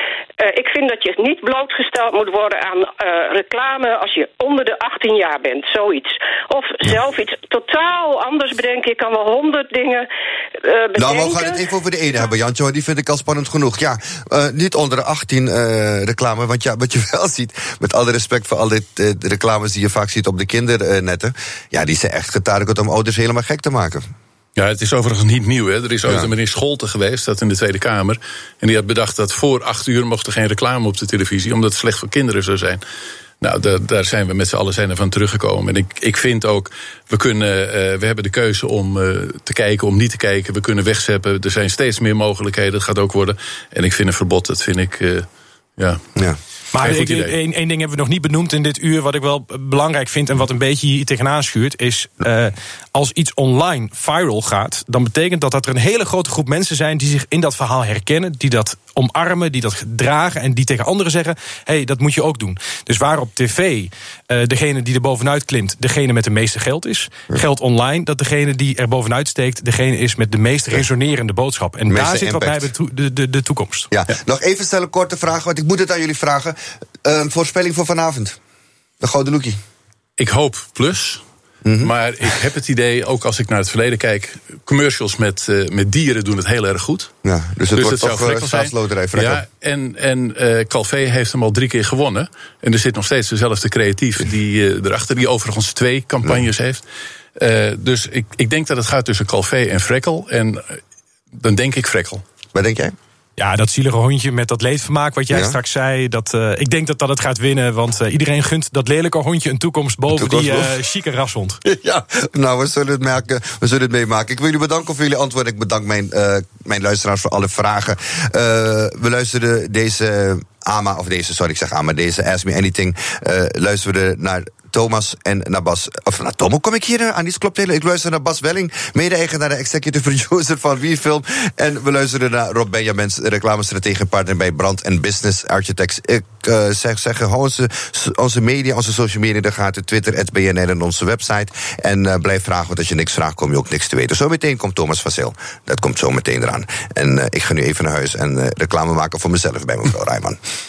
Ik vind dat je niet blootgesteld moet worden aan reclame als je onder de 18 jaar bent, zoiets. Of zelf iets totaal anders bedenken. Je kan wel 100 dingen bedenken. Nou, we gaan het even over de ene hebben, Jantje, want die vind ik al spannend genoeg. Ja, niet onder de 18 reclame, want ja, wat je wel ziet, met alle respect voor al dit reclames die je vaak ziet op de kindernetten, ja, die zijn echt getarget om ouders helemaal gek te maken. Ja, het is overigens niet nieuw. Hè. Er is ooit een meneer Scholte geweest, dat in de Tweede Kamer. En die had bedacht dat voor 8 uur mocht er geen reclame op de televisie, omdat het slecht voor kinderen zou zijn. Nou, daar zijn we met z'n allen van teruggekomen. En ik vind ook, we hebben de keuze om te kijken, om niet te kijken. We kunnen wegzeppen. Er zijn steeds meer mogelijkheden. Dat gaat ook worden. En ik vind een verbod, dat vind ik, ja. Maar één ding hebben we nog niet benoemd in dit uur, wat ik wel belangrijk vind en wat een beetje hier tegenaan schuurt, is als iets online viral gaat, dan betekent dat er een hele grote groep mensen zijn die zich in dat verhaal herkennen, die dat omarmen, die dat dragen en die tegen anderen zeggen, hey, dat moet je ook doen. Dus waar op tv degene die er bovenuit klimt, degene met de meeste geld is, geldt online dat degene die er bovenuit steekt, degene is met de meest resonerende boodschap. En daar zit wat mij de toekomst. Ja, nog even stellen korte vragen, want ik moet het aan jullie vragen. Een voorspelling voor vanavond. De Gouden Loekie. Ik hoop plus. Maar ik heb het idee, ook als ik naar het verleden kijk, commercials met dieren doen het heel erg goed. Ja, dus het wordt toch staatsloterij. Ja, en Calvé heeft hem al 3 keer gewonnen. En er zit nog steeds dezelfde creatief die erachter, die overigens 2 campagnes heeft. Dus ik denk dat het gaat tussen Calvé en Frekkel. En dan denk ik Frekkel. Wat denk jij? Ja, dat zielige hondje met dat leedvermaak wat jij straks zei. Ik denk dat het gaat winnen. Want iedereen gunt dat lelijke hondje een toekomst boven die chique rashond. Ja, nou, we zullen het merken. We zullen het meemaken. Ik wil jullie bedanken voor jullie antwoorden. Ik bedank mijn luisteraars voor alle vragen. We luisterden deze deze Ask Me Anything. Luisterden naar Thomas en naar Bas. Of naar Tom, hoe kom ik hier aan? Iets klopt heel. Ik luister naar Bas Welling, mede-eigenaar de executive producer van WeFilm. En we luisteren naar Rob Benjamins, reclamestrategiepartner bij Brand & Business Architects. Ik zeg hou onze media, onze social media in de gaten. Twitter, @BNR en onze website. En blijf vragen, want als je niks vraagt, kom je ook niks te weten. Zometeen komt Thomas van Zel. Dat komt zo meteen eraan. En ik ga nu even naar huis en reclame maken voor mezelf bij mevrouw Rijman.